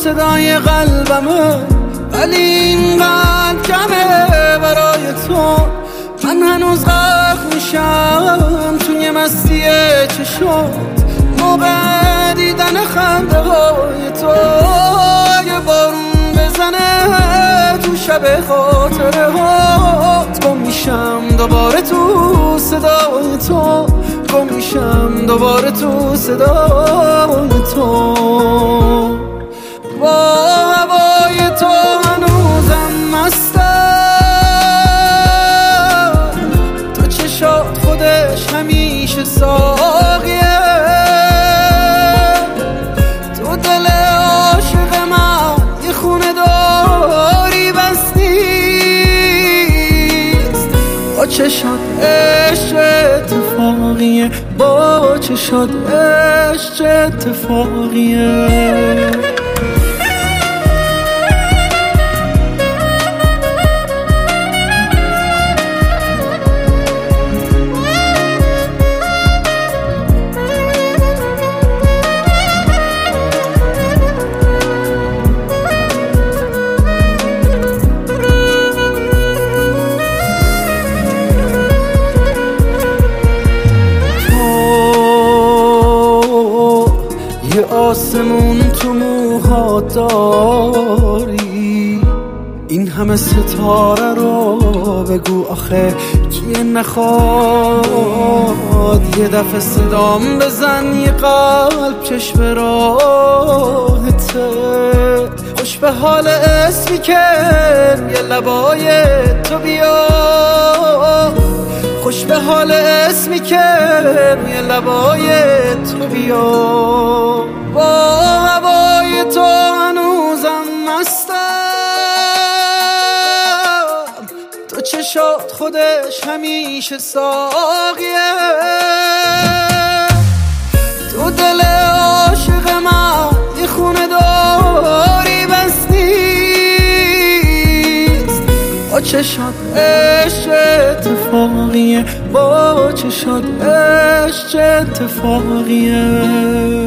صدای قلبمه، ولی اینقدر کمه برای تو. من هنوز غرق میشم توی مستی چشات، موقع دیدن خنده های تو. یه بارون بزنه تو شب خاطره هات، گم میشم دوباره تو صدای تو، گم میشم دوباره تو صدای تو. با هوای تو هنوزم مستم، تو چشات خودش همیشه ساقیه، تو دل عاشق من یه خونه داری بس نیست. با چشات عشق اتفاقیه، با چشات عشق اتفاقیه. یه آسمون تو موهات داری، این همه ستاره رو بگو آخه کیه نخواد. یه دفعه صدام بزن، یه قلب چشم راهته، خوش به حال اسمی که یه لبای تو بیا، خوش به حال اسمی که روی لبای تو بیا. با هوای تو هنوزم مستم، تو چشات خودش همیشه ساقیه، تو دل عاشق من یه خونه داری بس نیست. با چشات عشق اتفاقیه، با چشات عشق اتفاقیه.